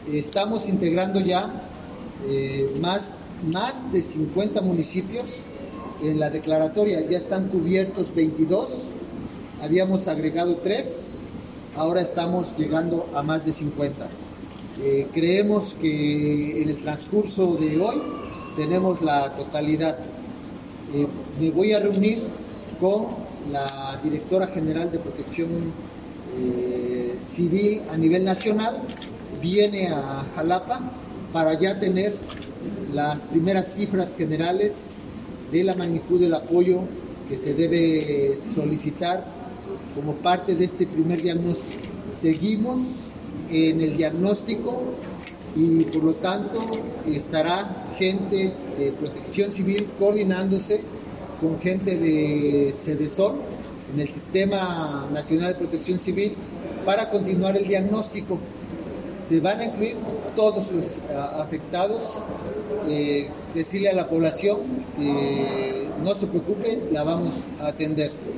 Estamos integrando ya más de 50 municipios en la declaratoria. Ya están cubiertos 22, habíamos agregado 3, ahora estamos llegando a más de 50. Creemos que en el transcurso de hoy tenemos la totalidad. Me voy a reunir con la directora general de Protección Civil a nivel nacional. Viene a Jalapa para ya tener las primeras cifras generales de la magnitud del apoyo que se debe solicitar como parte de este primer diagnóstico. Seguimos en el diagnóstico y por lo tanto estará gente de Protección Civil coordinándose con gente de Sedesor en el Sistema Nacional de Protección Civil para continuar el diagnóstico. Se van a incluir todos los afectados, decirle a la población que no se preocupe, la vamos a atender.